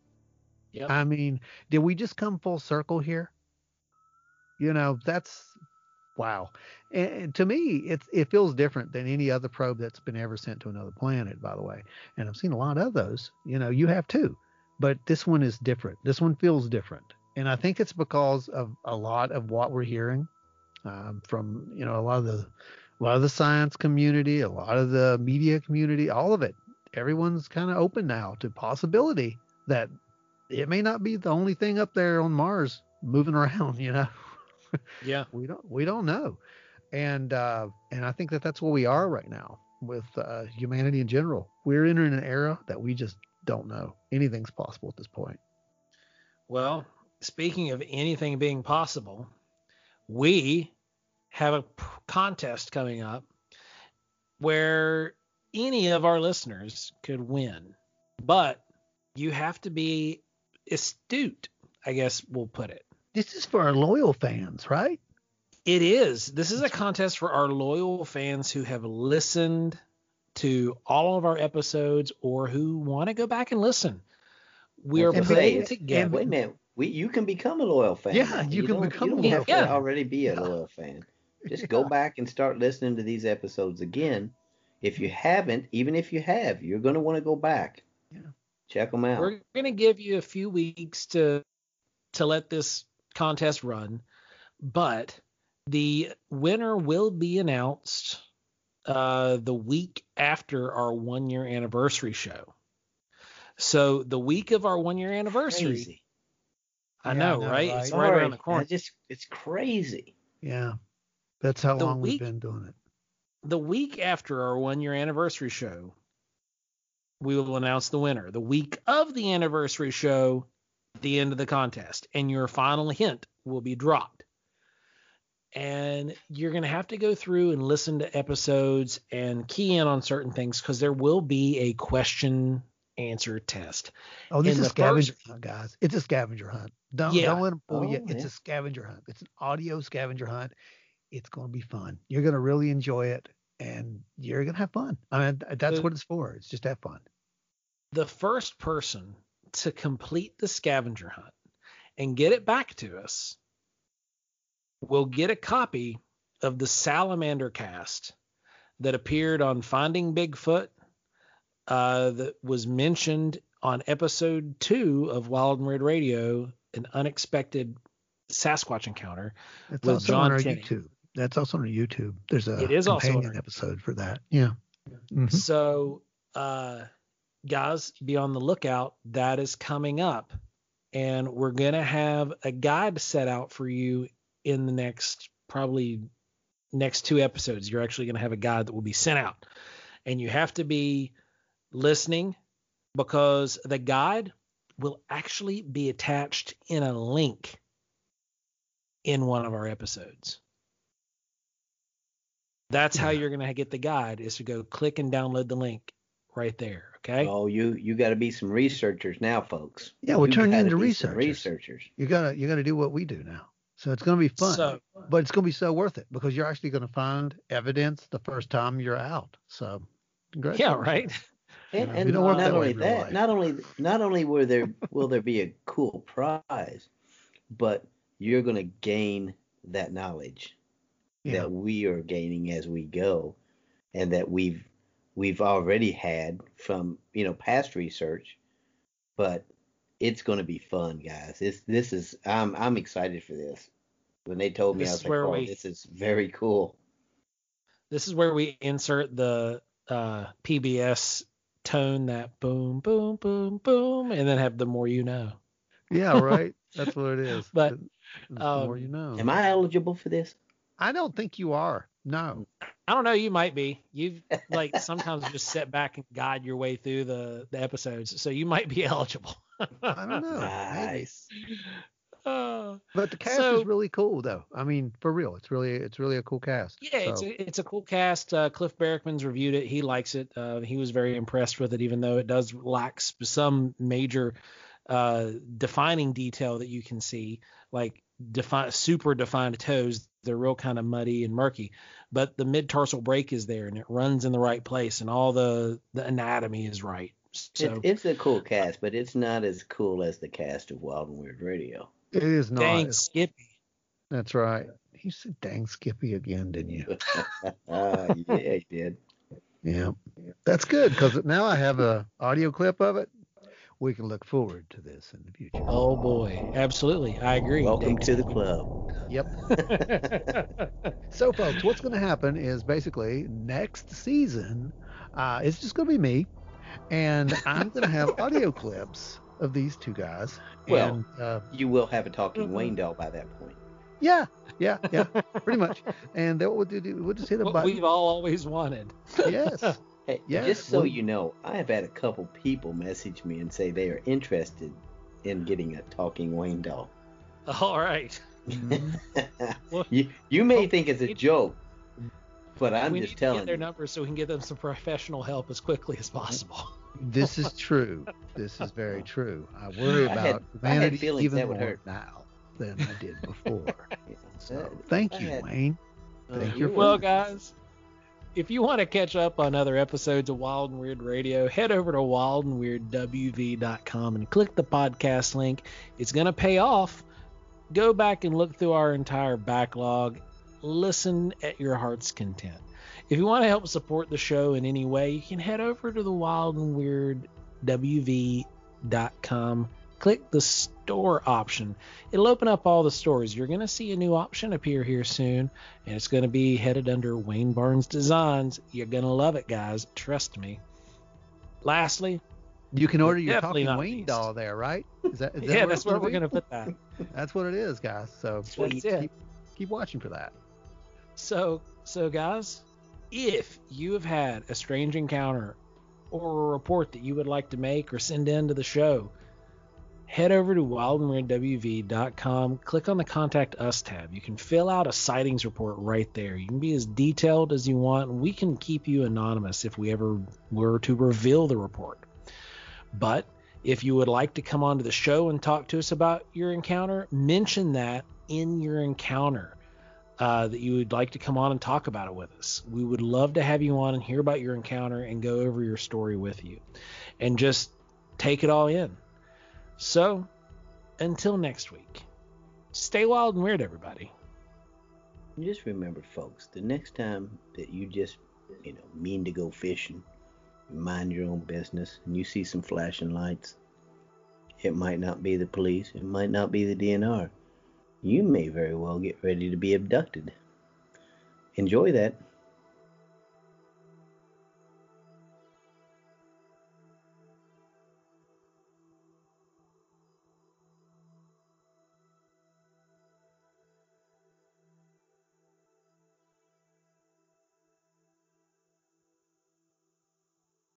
Yep. I mean, did we just come full circle here? You know, that's wow. And, and to me, it's it feels different than any other probe that's been ever sent to another planet, by the way. And I've seen a lot of those. You know, you have too, but this one is different. This one feels different, and I think it's because of a lot of what we're hearing um, from you know a lot of the a lot of the science community, a lot of the media community, all of it. Everyone's kind of open now to possibility that it may not be the only thing up there on Mars moving around. You know, Yeah. we don't we don't know, and uh, and I think that that's where we are right now with uh, humanity in general. We're entering an era that we just don't know. Anything's possible at this point. Well, speaking of anything being possible, we have a p- contest coming up where any of our listeners could win, but you have to be astute, I guess we'll put it. This is for our loyal fans, right? It is. This is a contest for our loyal fans who have listened to all of our episodes or who want to go back and listen. We are And putting say, it and together. wait a minute. We you can become a loyal fan. Yeah, now. you can don't, become you a don't loyal have fan. to already be a Yeah. loyal fan. Just Yeah. go back and start listening to these episodes again. If you haven't, even if you have, you're going to want to go back. Yeah. Check them out. We're going to give you a few weeks to to let this contest run, but the winner will be announced uh, the week after our one year anniversary show. So the week of our one year anniversary, Crazy. I, Yeah, know, I know, right? right? It's right around the corner. I just it's crazy. Yeah. That's how The long we've week- been doing it. The week after our one year anniversary show, we will announce the winner. The week of the anniversary show, the end of the contest, and your final hint will be dropped. And you're going to have to go through and listen to episodes and key in on certain things because there will be a question answer test. Oh, this In is the scavenger first- hunt, guys. It's a scavenger hunt. Don't Yeah. don't let them fool you. Oh, It's yeah. a scavenger hunt. It's an audio scavenger hunt. It's going to be fun. You're going to really enjoy it, and you're going to have fun. I mean, that's The- what it's for. It's just have fun. The first person to complete the scavenger hunt and get it back to us will get a copy of the Salamander cast that appeared on Finding Bigfoot, uh, that was mentioned on episode two of Wild and Weird Radio, An Unexpected Sasquatch Encounter. It's with also John on our Tenney. YouTube. That's also on our YouTube. There's a It is also on companion our- episode for that. Yeah. Mhm. So, uh, guys, be on the lookout. That is coming up. And we're going to have a guide set out for you in the next, probably next two episodes. You're actually going to have a guide that will be sent out. And you have to be listening because the guide will actually be attached in a link in one of our episodes. That's how Yeah. you're going to get the guide, is to go click and download the link right there. Okay. Oh, you you got to be some researchers now, folks. Yeah, we're You turning gotta into be some researchers. researchers. You gotta you gotta do what we do now. So it's gonna be fun. So- but it's gonna be so worth it because you're actually gonna find evidence the first time you're out. So Yeah, congratulations. right. And, Yeah, and we don't work not that way only in real that, life. not only not only will there will there be a cool prize, but you're going to gain that knowledge Yeah. that we are gaining as we go, and that we've we've already had from you know past research. But it's going to be fun, guys. This this is I'm I'm excited for this. When they told me, This I is was like, where "Oh, we- this is very cool." This is where we insert the uh, P B S tone, that boom, boom, boom, boom, and then have the more you know. Yeah, right. That's what it is. But, It's the more um, you know. Am I eligible for this? I don't think you are. No. I don't know. You might be. You've like sometimes just sit back and guide your way through the, the episodes, so you might be eligible. I don't know. Maybe. Nice. Uh, But the cast So- is really cool though. I mean, for real. It's really it's really a cool cast. yeah, it's So, a, it's a cool cast. Uh, Cliff Barrickman's reviewed it. He likes it. Uh, he was very impressed with it, even though it does lack sp- some major uh, defining detail that you can see, like defi- super defined toes. They're real kind of muddy and murky, but the mid tarsal break is there and it runs in the right place and all the, the anatomy is right. So It, it's a cool cast, but it's not as cool as the cast of Wild and Weird Radio. it is not. dang, It's- Skippy. That's right. You said dang Skippy again, didn't you? uh, yeah, he did. Yeah. That's good because now I have a audio clip of it. We can look forward to this in the future. Oh boy, absolutely, I agree. Welcome Dang to the club. Yep. So, folks, what's going to happen is basically next season, uh, it's just going to be me, and I'm going to have audio clips of these two guys. Well, and, uh, You will have a talking Wayne doll by that point. yeah, yeah, yeah, pretty much. And then what we'll do, we'll just hit a What button. we've all always wanted. Yes. Hey, Yeah, just so well- you know, I have had a couple people message me and say they are interested in getting a talking Wayne doll. All right. Mhm. Well, you you may well, think it's a we- joke, but I'm we just need to get telling their you. numbers so we can get them some professional help as quickly as possible. This is true. This is very true. I worry I about had- I had humanity feelings even that would more hurt. now than I did before. Yeah, So that- thank I you, had- Wayne. uh, Thank you you're for- Well, welcome. guys, if you want to catch up on other episodes of Wild and Weird Radio, head over to wild and weird w v dot com and click the podcast link. It's going to pay off. Go back and look through our entire backlog. Listen at your heart's content. If you want to help support the show in any way, you can head over to the wild and weird w v dot com. Click the store option. It'll open up all the stores. You're going to see a new option appear here soon, and it's going to be headed under Wayne Barnes Designs. You're going to love it, guys. Trust me. Lastly, You can order your Definitely talking not Wayne least. doll there, right? Is that, is that yeah, where that's it's where gonna we're be? going to put that. That's what it is, guys. So That's it. keep, keep watching for that. So, so guys, if you have had a strange encounter or a report that you would like to make or send in to the show, head over to wild and weird w v dot com, click on the Contact Us tab. You can fill out a sightings report right there. You can be as detailed as you want, and we can keep you anonymous if we ever were to reveal the report. But if you would like to come onto the show and talk to us about your encounter, mention that in your encounter, uh, that you would like to come on and talk about it with us. We would love to have you on and hear about your encounter and go over your story with you and just take it all in. So, until next week, stay wild and weird, everybody. Just remember, folks, the next time that you just, you know, mean to go fishing, mind your own business, and you see some flashing lights, it might not be the police, it might not be the D N R. You may very well get ready to be abducted. Enjoy that.